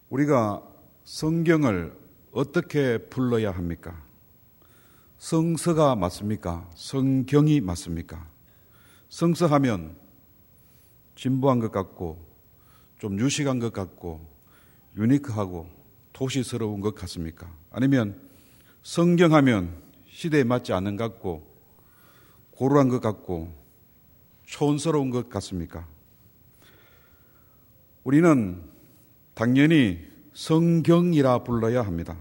우리가 성경을 어떻게 불러야 합니까? 성서가 맞습니까? 성경이 맞습니까? 성서하면 진부한 것 같고 좀 유식한 것 같고 유니크하고 도시스러운 것 같습니까? 아니면 성경하면 시대에 맞지 않는 것 같고 고루한 것 같고 촌스러운 것 같습니까? 우리는 당연히 성경이라 불러야 합니다.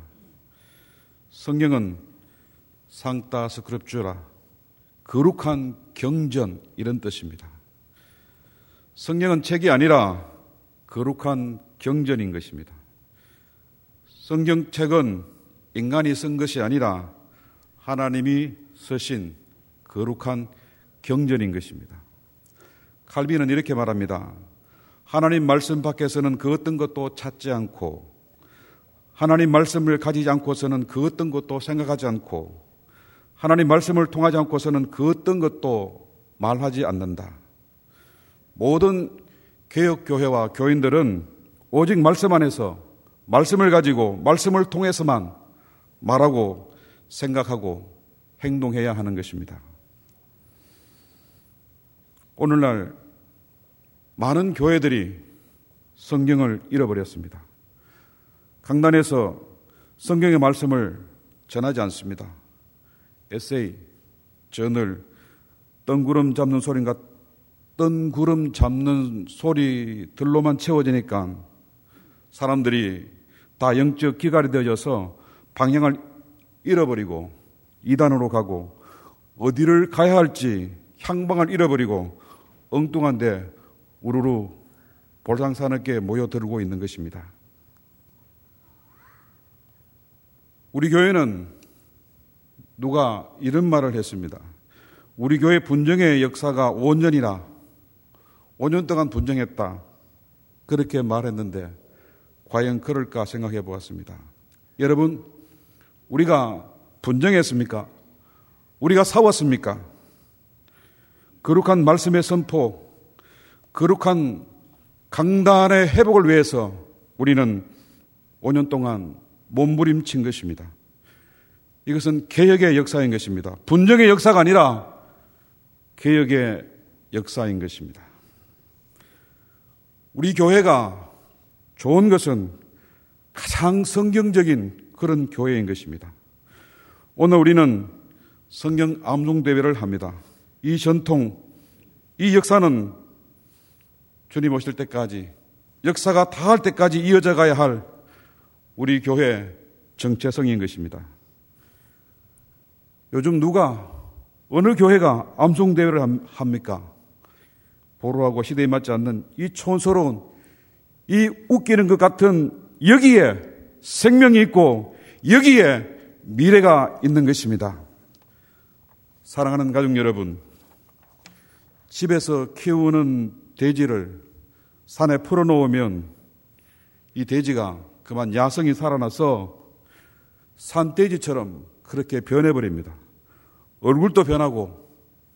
성경은 상타 스크립추라, 거룩한 경전 이런 뜻입니다. 성경은 책이 아니라 거룩한 경전인 것입니다. 성경책은 인간이 쓴 것이 아니라 하나님이 쓰신 거룩한 경전인 것입니다. 칼빈은 이렇게 말합니다. 하나님 말씀 밖에서는 그 어떤 것도 찾지 않고 하나님 말씀을 가지지 않고서는 그 어떤 것도 생각하지 않고 하나님 말씀을 통하지 않고서는 그 어떤 것도 말하지 않는다. 모든 개혁교회와 교인들은 오직 말씀 안에서 말씀을 가지고 말씀을 통해서만 말하고 생각하고 행동해야 하는 것입니다. 오늘날 많은 교회들이 성경을 잃어버렸습니다. 강단에서 성경의 말씀을 전하지 않습니다. 에세이, 저널, 뜬구름 잡는 소리들로만 채워지니까 사람들이 다 영적 기갈이 되어져서 방향을 잃어버리고 이단으로 가고 어디를 가야 할지 향방을 잃어버리고 엉뚱한데 우르르 볼상사납게 모여들고 있는 것입니다. 우리 교회는 누가 이런 말을 했습니다. 우리 교회 분정의 역사가 5년이나 5년 동안 분정했다. 그렇게 말했는데 과연 그럴까 생각해 보았습니다. 여러분, 우리가 분정했습니까? 우리가 싸웠습니까? 거룩한 말씀의 선포, 거룩한 강단의 회복을 위해서 우리는 5년 동안 몸부림친 것입니다. 이것은 개혁의 역사인 것입니다. 분정의 역사가 아니라 개혁의 역사인 것입니다. 우리 교회가 좋은 것은 가장 성경적인 그런 교회인 것입니다. 오늘 우리는 성경 암송 대회를 합니다. 이 전통, 이 역사는 주님 오실 때까지, 역사가 다할 때까지 이어져 가야 할 우리 교회 정체성인 것입니다. 요즘 어느 교회가 암송 대회를 합니까? 보루하고 시대에 맞지 않는 이 촌스러운, 이 웃기는 것 같은 여기에 생명이 있고 여기에 미래가 있는 것입니다. 사랑하는 가족 여러분, 집에서 키우는 돼지를 산에 풀어놓으면 이 돼지가 그만 야성이 살아나서 산돼지처럼 그렇게 변해버립니다. 얼굴도 변하고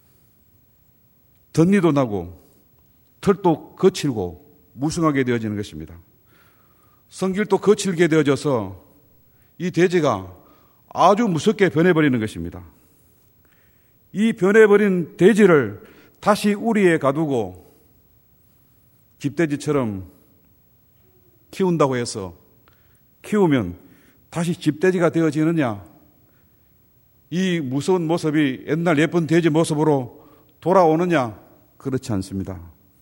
덧니도 나고 털도 거칠고 무성하게 되어지는 것입니다. 성질도 거칠게 되어져서 이 돼지가 아주 무섭게 변해버리는 것입니다. 이 변해버린 돼지를 다시 우리에 가두고 집돼지처럼 키운다고 해서 키우면 다시 집돼지가 되어지느냐? 이 무서운 모습이 옛날 예쁜 돼지 모습으로 돌아오느냐? 그렇지 않습니다.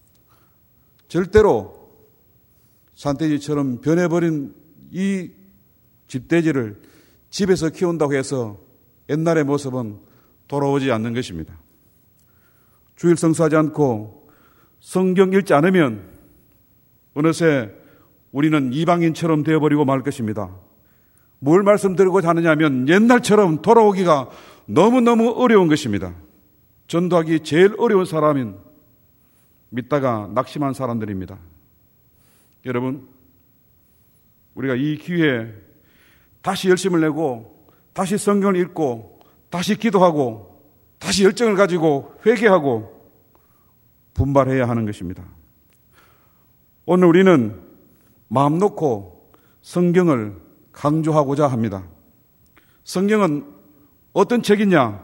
절대로 산돼지처럼 변해버린 이 집돼지를 집에서 키운다고 해서 옛날의 모습은 돌아오지 않는 것입니다. 주일 성수하지 않고 성경 읽지 않으면 어느새 우리는 이방인처럼 되어버리고 말 것입니다. 뭘 말씀드리고자 하느냐 하면 옛날처럼 돌아오기가 너무너무 어려운 것입니다. 전도하기 제일 어려운 사람인 믿다가 낙심한 사람들입니다. 여러분, 우리가 이 기회에 다시 열심을 내고 다시 성경을 읽고 다시 기도하고 다시 열정을 가지고 회개하고 분발해야 하는 것입니다. 오늘 우리는 마음 놓고 성경을 강조하고자 합니다. 성경은 어떤 책이냐?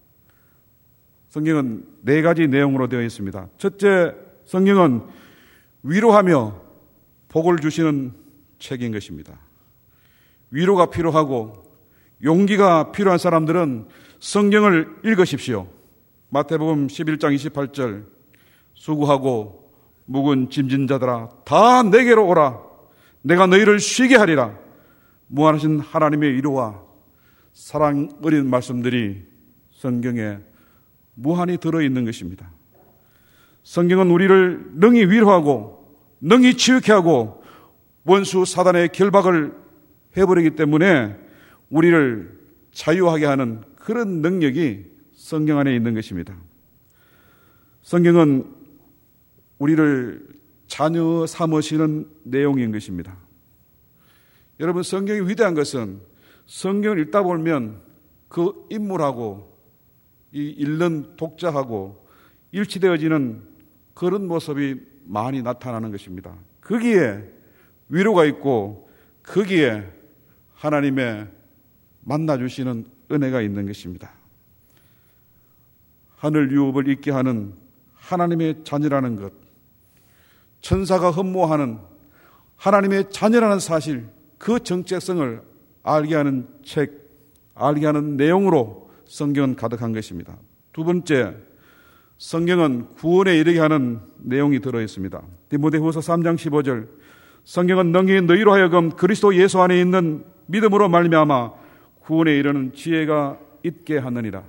성경은 4가지 내용으로 되어 있습니다. 첫째, 성경은 위로하며 복을 주시는 책인 것입니다. 위로가 필요하고 용기가 필요한 사람들은 성경을 읽으십시오. 마태복음 11장 28절, 수고하고 묵은 짐진 자들아 다 내게로 오라. 내가 너희를 쉬게 하리라. 무한하신 하나님의 위로와 사랑 어린 말씀들이 성경에 무한히 들어있는 것입니다. 성경은 우리를 능히 위로하고 능히 치유케 하고 원수 사단의 결박을 해버리기 때문에 우리를 자유하게 하는 그런 능력이 성경 안에 있는 것입니다. 성경은 우리를 자녀 삼으시는 내용인 것입니다. 여러분, 성경이 위대한 것은 성경을 읽다 보면 그 인물하고 이 읽는 독자하고 일치되어지는 그런 모습이 많이 나타나는 것입니다. 거기에 위로가 있고 거기에 하나님의 만나주시는 은혜가 있는 것입니다. 하늘 유업을 잊게 하는 하나님의 자녀라는 것, 천사가 흠모하는 하나님의 자녀라는 사실, 그 정체성을 알게 하는 책, 알게 하는 내용으로 성경은 가득한 것입니다. 두 번째, 성경은 구원에 이르게 하는 내용이 들어있습니다. 디모데후서 3장 15절, 성경은 능히 너희로 하여금 그리스도 예수 안에 있는 믿음으로 말미암아 구원에 이르는 지혜가 있게 하느니라.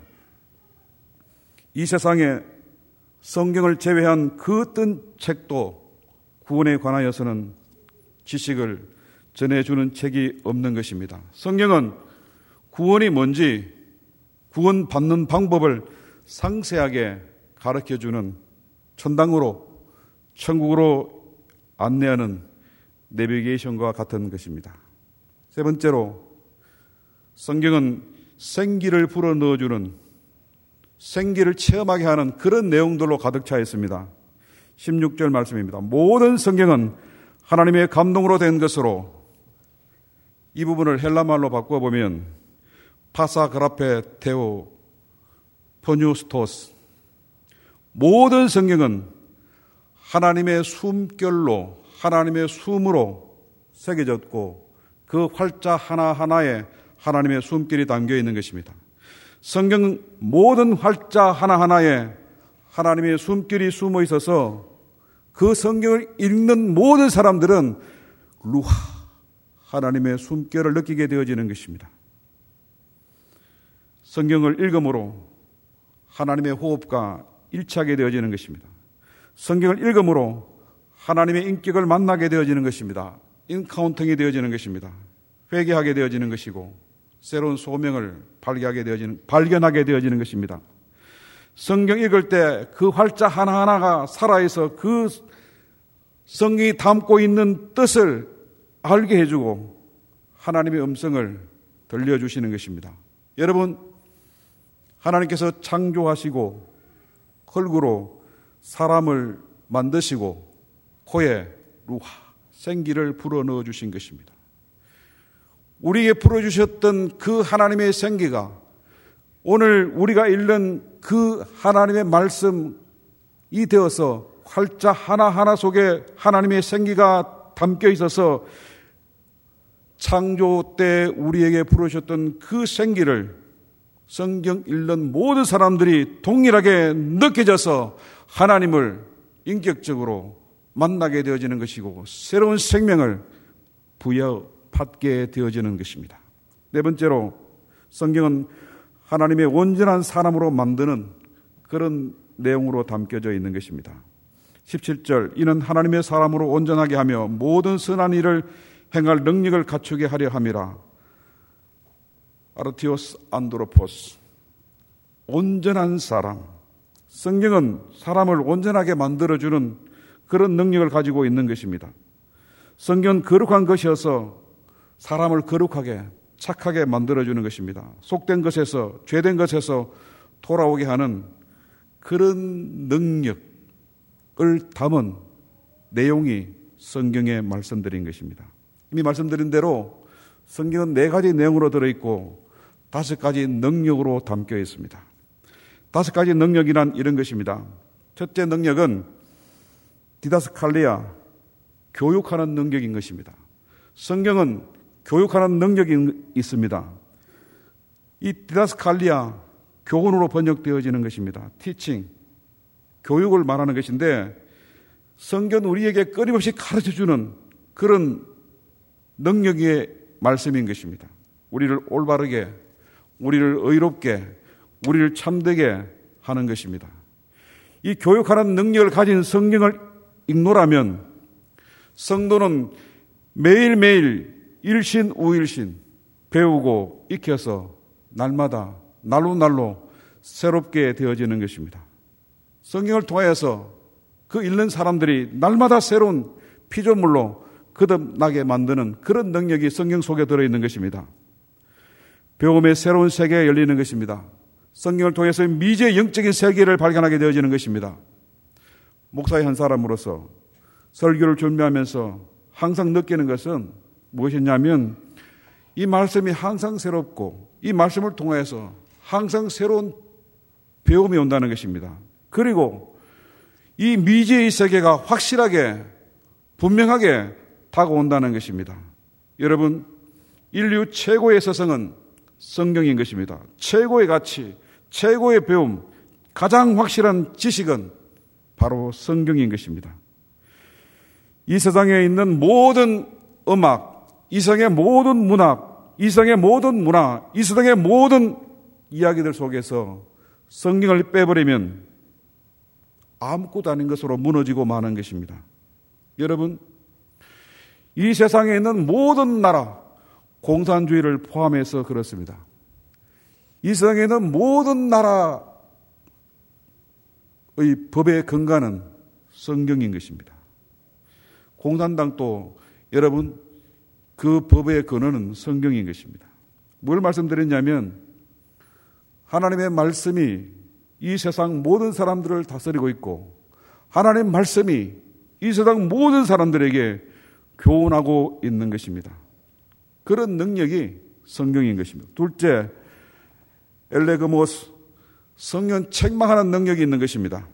이 세상에 성경을 제외한 그 어떤 책도 구원에 관하여서는 지식을 전해주는 책이 없는 것입니다. 성경은 구원이 뭔지, 구원받는 방법을 상세하게 가르쳐주는 천당으로, 천국으로 안내하는 내비게이션과 같은 것입니다. 세 번째로, 성경은 생기를 불어넣어주는, 생기를 체험하게 하는 그런 내용들로 가득 차 있습니다. 16절 말씀입니다. 모든 성경은 하나님의 감동으로 된 것으로, 이 부분을 헬라말로 바꿔보면 파사그라페 테오 포뉴스토스, 모든 성경은 하나님의 숨결로, 하나님의 숨으로 새겨졌고 그 활자 하나하나에 하나님의 숨결이 담겨 있는 것입니다. 성경 모든 활자 하나하나에 하나님의 숨결이 숨어 있어서 그 성경을 읽는 모든 사람들은 루하, 하나님의 숨결을 느끼게 되어지는 것입니다. 성경을 읽음으로 하나님의 호흡과 일치하게 되어지는 것입니다. 성경을 읽음으로 하나님의 인격을 만나게 되어지는 것입니다. 인카운팅이 되어지는 것입니다. 회개하게 되어지는 것이고 새로운 소명을 발견하게 되어지는 것입니다. 성경 읽을 때 그 활자 하나하나가 살아있어 그 성경이 담고 있는 뜻을 알게 해주고 하나님의 음성을 들려주시는 것입니다. 여러분, 하나님께서 창조하시고 흙으로 사람을 만드시고 코에 루하, 생기를 불어넣어 주신 것입니다. 우리에게 풀어주셨던 그 하나님의 생기가 오늘 우리가 읽는 그 하나님의 말씀이 되어서 활자 하나하나 속에 하나님의 생기가 담겨 있어서 창조 때 우리에게 풀어주셨던 그 생기를 성경 읽는 모든 사람들이 동일하게 느껴져서 하나님을 인격적으로 만나게 되어지는 것이고 새로운 생명을 부여받게 되어지는 것입니다. 네 번째로, 성경은 하나님의 온전한 사람으로 만드는 그런 내용으로 담겨져 있는 것입니다. 17절, 이는 하나님의 사람으로 온전하게 하며 모든 선한 일을 행할 능력을 갖추게 하려 함이라. 아르티오스 안드로포스, 온전한 사람. 성경은 사람을 온전하게 만들어주는 그런 능력을 가지고 있는 것입니다. 성경은 거룩한 것이어서 사람을 거룩하게, 착하게 만들어주는 것입니다. 속된 것에서, 죄된 것에서 돌아오게 하는 그런 능력을 담은 내용이 성경에 말씀드린 것입니다. 이미 말씀드린 대로 성경은 4가지 내용으로 들어있고 5가지 능력으로 담겨 있습니다. 5가지 능력이란 이런 것입니다. 첫째 능력은 디다스칼리아, 교육하는 능력인 것입니다. 성경은 교육하는 능력이 있습니다. 이 디다스칼리아, 교훈으로 번역되어지는 것입니다. 티칭, 교육을 말하는 것인데 성경은 우리에게 끊임없이 가르쳐주는 그런 능력의 말씀인 것입니다. 우리를 올바르게, 우리를 의롭게, 우리를 참되게 하는 것입니다. 이 교육하는 능력을 가진 성경을 읽노라면 성도는 매일매일 일신 우일신 배우고 익혀서 날마다 날로 새롭게 되어지는 것입니다. 성경을 통하여서 그 읽는 사람들이 날마다 새로운 피조물로 거듭나게 만드는 그런 능력이 성경 속에 들어있는 것입니다. 배움의 새로운 세계가 열리는 것입니다. 성경을 통해서 미지의 영적인 세계를 발견하게 되어지는 것입니다. 목사의 한 사람으로서 설교를 준비하면서 항상 느끼는 것은 무엇이냐면 이 말씀이 항상 새롭고 이 말씀을 통해서 항상 새로운 배움이 온다는 것입니다. 그리고 이 미지의 세계가 확실하게 분명하게 다가온다는 것입니다. 여러분, 인류 최고의 서성은 성경인 것입니다. 최고의 가치, 최고의 배움, 가장 확실한 지식은 바로 성경인 것입니다. 이 세상에 있는 모든 음악, 이 세상의 모든 문학, 이 세상의 모든 문화, 이 세상의 모든 이야기들 속에서 성경을 빼버리면 아무것도 아닌 것으로 무너지고 마는 것입니다. 여러분, 이 세상에 있는 모든 나라, 공산주의를 포함해서 그렇습니다. 이 세상에 있는 모든 나라의 법의 근간은 성경인 것입니다. 공산당도 여러분 그 법의 근원은 성경인 것입니다. 뭘 말씀드렸냐면 하나님의 말씀이 이 세상 모든 사람들을 다스리고 있고 하나님의 말씀이 이 세상 모든 사람들에게 교훈하고 있는 것입니다. 그런 능력이 성경인 것입니다. 둘째, 엘레그모스, 성경 책망하는 능력이 있는 것입니다.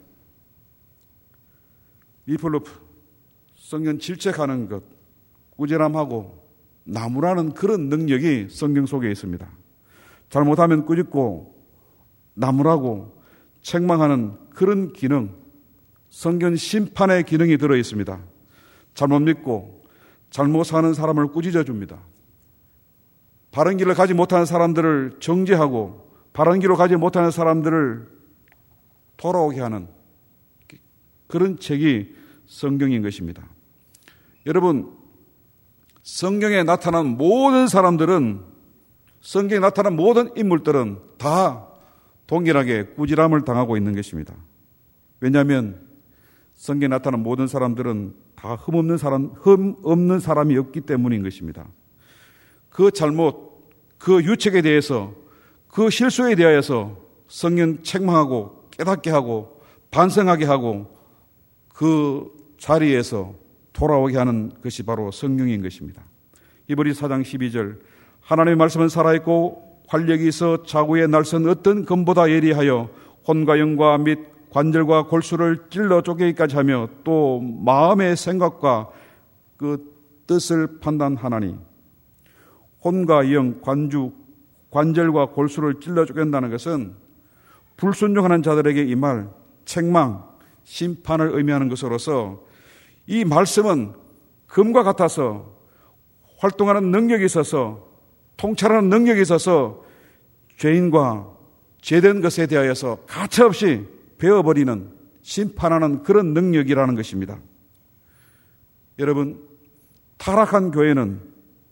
리플루프, 성경 질책하는 것, 꾸지람하고 나무라는 그런 능력이 성경 속에 있습니다. 잘못하면 꾸짖고 나무라고 책망하는 그런 기능, 성경 심판의 기능이 들어 있습니다. 잘못 믿고 잘못 사는 사람을 꾸짖어 줍니다. 바른 길을 가지 못하는 사람들을 정죄하고 바른 길로 가지 못하는 사람들을 돌아오게 하는 그런 책이 성경인 것입니다. 여러분, 성경에 나타난 모든 사람들은, 성경에 나타난 모든 인물들은 다 동일하게 꾸지람을 당하고 있는 것입니다. 왜냐하면 성경에 나타난 모든 사람들은 다 흠없는 사람이 없기 때문인 것입니다. 그 잘못, 그 유책에 대해서, 그 실수에 대하여서 성경 책망하고 깨닫게 하고 반성하게 하고 그 자리에서 돌아오게 하는 것이 바로 성경인 것입니다. 히브리서 4장 12절, 하나님의 말씀은 살아있고 활력이 있어 자구의 날선 어떤 검보다 예리하여 혼과 영과 및 관절과 골수를 찔러 쪼개기까지 하며 또 마음의 생각과 그 뜻을 판단하나니, 혼과 영, 관절과 골수를 찔러 쪼갠다는 것은 불순종하는 자들에게 임할 책망, 심판을 의미하는 것으로서 이 말씀은 금과 같아서 활동하는 능력이 있어서, 통찰하는 능력이 있어서 죄인과 죄된 것에 대하여서 가차없이 베어버리는, 심판하는 그런 능력이라는 것입니다. 여러분, 타락한 교회는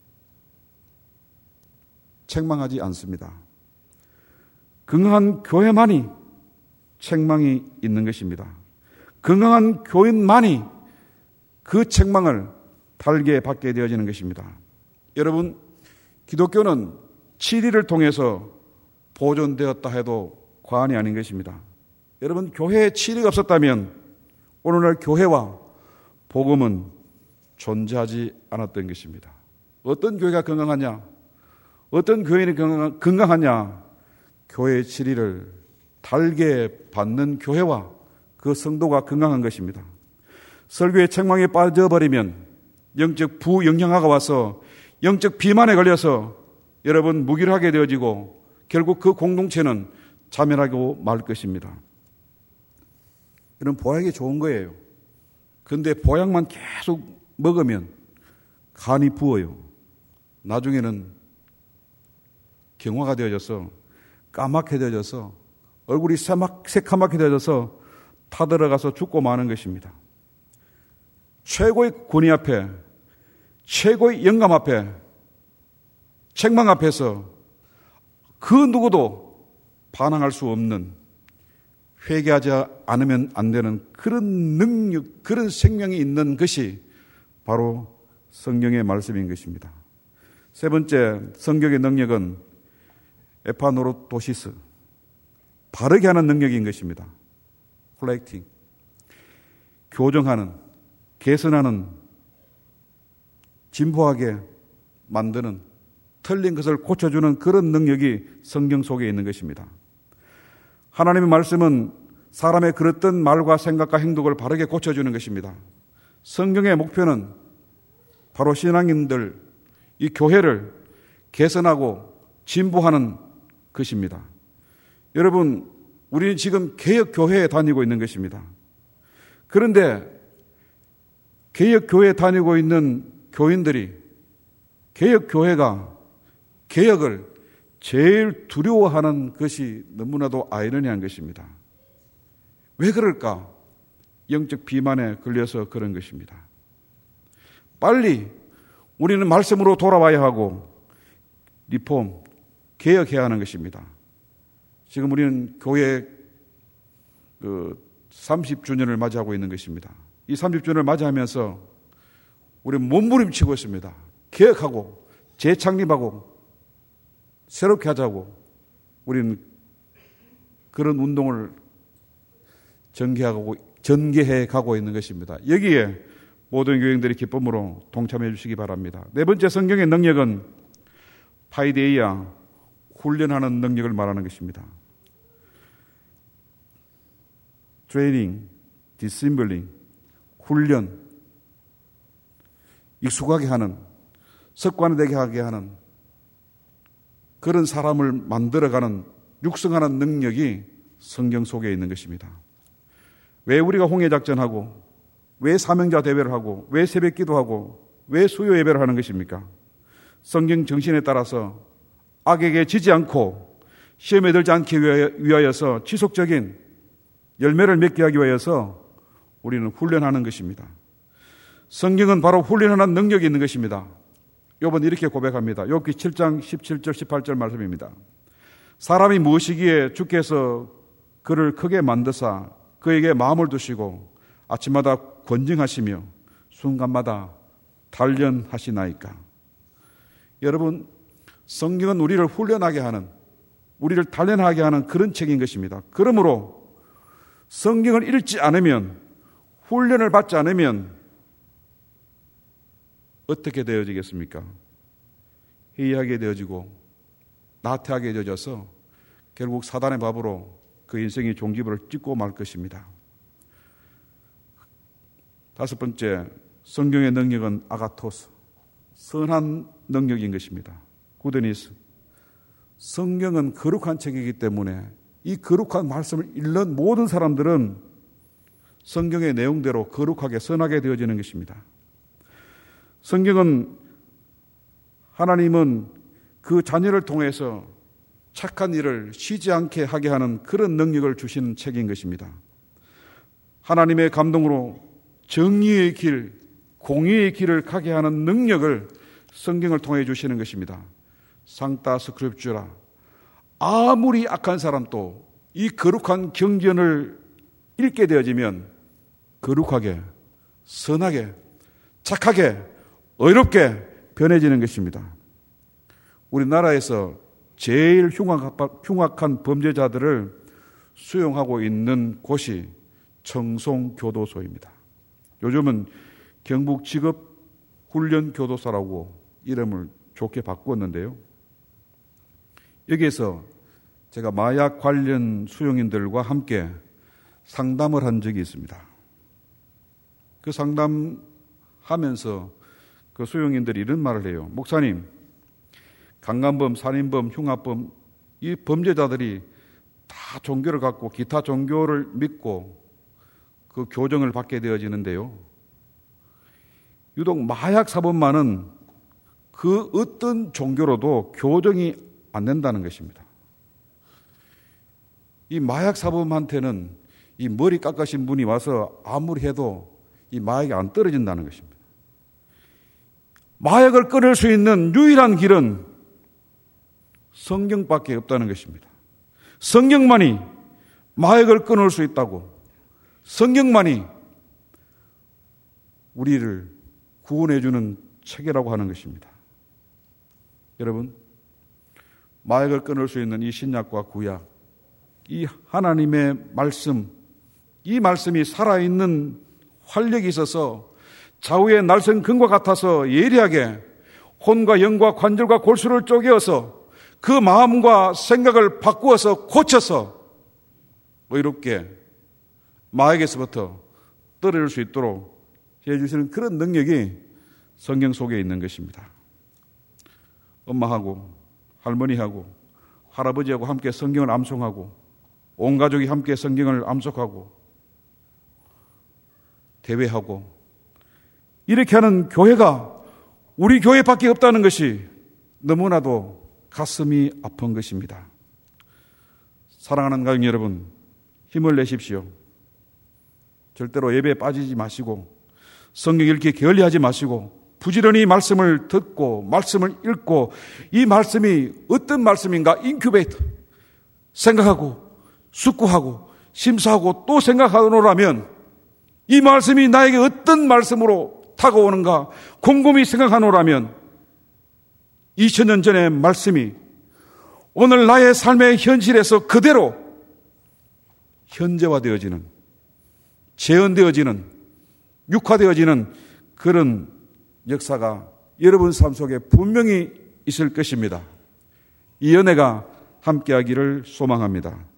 책망하지 않습니다. 건강한 교회만이 책망이 있는 것입니다. 건강한 교인만이 그 책망을 달게 받게 되어지는 것입니다. 여러분, 기독교는 치리를 통해서 보존되었다 해도 과언이 아닌 것입니다. 여러분, 교회에 치리가 없었다면 오늘날 교회와 복음은 존재하지 않았던 것입니다. 어떤 교회가 건강하냐? 어떤 교인이 건강하냐? 교회의 질의를 달게 받는 교회와 그 성도가 건강한 것입니다. 설교의 책망에 빠져버리면 영적 부영양화가 와서 영적 비만에 걸려서 여러분 무기력하게 되어지고 결국 그 공동체는 자멸하고 말 것입니다. 이런 보약이 좋은 거예요. 그런데 보약만 계속 먹으면 간이 부어요. 나중에는 경화가 되어져서 까맣게 되어져서 얼굴이 새카맣게 되어져서 타들어가서 죽고 마는 것입니다. 최고의 권위 앞에, 최고의 영감 앞에, 책망 앞에서 그 누구도 반항할 수 없는, 회개하지 않으면 안 되는 그런 능력, 그런 생명이 있는 것이 바로 성경의 말씀인 것입니다. 세 번째, 성경의 능력은 에파노로도시스, 바르게 하는 능력인 것입니다. 콜렉팅, 교정하는, 개선하는, 진보하게 만드는, 틀린 것을 고쳐주는 그런 능력이 성경 속에 있는 것입니다. 하나님의 말씀은 사람의 그릇된 말과 생각과 행동을 바르게 고쳐주는 것입니다. 성경의 목표는 바로 신앙인들, 이 교회를 개선하고 진보하는 것입니다. 여러분, 우리는 지금 개혁교회에 다니고 있는 것입니다. 그런데 개혁교회에 다니고 있는 교인들이 개혁교회가 개혁을 제일 두려워하는 것이 너무나도 아이러니한 것입니다. 왜 그럴까? 영적 비만에 걸려서 그런 것입니다. 빨리 우리는 말씀으로 돌아와야 하고 리폼, 개혁해야 하는 것입니다. 지금 우리는 교회 30주년을 맞이하고 있는 것입니다. 이 30주년을 맞이하면서 우리는 몸부림치고 있습니다. 개혁하고 재창립하고 새롭게 하자고 우리는 그런 운동을 전개해 가고 있는 것입니다. 여기에 모든 교인들이 기쁨으로 동참해 주시기 바랍니다. 네 번째, 성경의 능력은 파이데이아, 훈련하는 능력을 말하는 것입니다. 트레이닝, 디시블링, 훈련, 익숙하게 하는, 습관되게 하게 하는 그런 사람을 만들어가는, 육성하는 능력이 성경 속에 있는 것입니다. 왜 우리가 홍해작전하고, 왜 사명자 대회를 하고, 왜 새벽 기도하고, 왜 수요 예배를 하는 것입니까? 성경 정신에 따라서 악에게 지지 않고 시험에 들지 않기 위하여서 지속적인 열매를 맺게 하기 위하여서 우리는 훈련하는 것입니다. 성경은 바로 훈련하는 능력이 있는 것입니다. 욥은 이렇게 고백합니다. 욥기 7장 17절 18절 말씀입니다. 사람이 무엇이기에 주께서 그를 크게 만드사 그에게 마음을 두시고 아침마다 권징하시며 순간마다 단련하시나이까. 여러분, 성경은 우리를 훈련하게 하는, 우리를 단련하게 하는 그런 책인 것입니다. 그러므로 성경을 읽지 않으면, 훈련을 받지 않으면 어떻게 되어지겠습니까? 해이하게 되어지고 나태하게 되어져서 결국 사단의 밥으로 그 인생의 종지부를 찍고 말 것입니다. 다섯 번째, 성경의 능력은 아가토스, 선한 능력인 것입니다. 구데니스, 성경은 거룩한 책이기 때문에 이 거룩한 말씀을 읽는 모든 사람들은 성경의 내용대로 거룩하게 선하게 되어지는 것입니다. 성경은, 하나님은 그 자녀를 통해서 착한 일을 쉬지 않게 하게 하는 그런 능력을 주시는 책인 것입니다. 하나님의 감동으로 정의의 길, 공의의 길을 가게 하는 능력을 성경을 통해 주시는 것입니다. 상타 스크립추라, 아무리 악한 사람도 이 거룩한 경전을 읽게 되어지면 거룩하게, 선하게, 착하게, 의롭게 변해지는 것입니다. 우리나라에서 제일 흉악한 범죄자들을 수용하고 있는 곳이 청송교도소입니다. 요즘은 경북직업훈련교도소라고 이름을 좋게 바꾸었는데요. 여기에서 제가 마약 관련 수용인들과 함께 상담을 한 적이 있습니다. 그 상담하면서 그 수용인들이 이런 말을 해요. 목사님, 강간범, 살인범, 흉악범, 이 범죄자들이 다 종교를 갖고 기타 종교를 믿고 그 교정을 받게 되어지는데요. 유독 마약 사범만은 그 어떤 종교로도 교정이 안 된다는 것입니다. 이 마약 사범한테는 이 머리 깎으신 분이 와서 아무리 해도 이 마약이 안 떨어진다는 것입니다. 마약을 끊을 수 있는 유일한 길은 성경밖에 없다는 것입니다. 성경만이 마약을 끊을 수 있다고, 성경만이 우리를 구원해주는 책이라고 하는 것입니다. 여러분, 마약을 끊을 수 있는 이 신약과 구약, 이 하나님의 말씀, 이 말씀이 살아있는 활력이 있어서 좌우의 날선 금과 같아서 예리하게 혼과 영과 관절과 골수를 쪼개어서 그 마음과 생각을 바꾸어서 고쳐서 의롭게 마약에서부터 떨어질 수 있도록 해주시는 그런 능력이 성경 속에 있는 것입니다. 엄마하고 할머니하고 할아버지하고 함께 성경을 암송하고 온 가족이 함께 성경을 암송하고 대회하고 이렇게 하는 교회가 우리 교회밖에 없다는 것이 너무나도 가슴이 아픈 것입니다. 사랑하는 가족 여러분, 힘을 내십시오. 절대로 예배에 빠지지 마시고 성경 읽기 게을리하지 마시고 부지런히 말씀을 듣고 말씀을 읽고 이 말씀이 어떤 말씀인가 인큐베이터 생각하고 숙고하고 심사하고 또 생각하노라면 이 말씀이 나에게 어떤 말씀으로 다가오는가 곰곰이 생각하노라면 2000년 전의 말씀이 오늘 나의 삶의 현실에서 그대로 현재화되어지는, 재현되어지는, 육화되어지는 그런 역사가 여러분 삶 속에 분명히 있을 것입니다. 이 은혜가 함께하기를 소망합니다.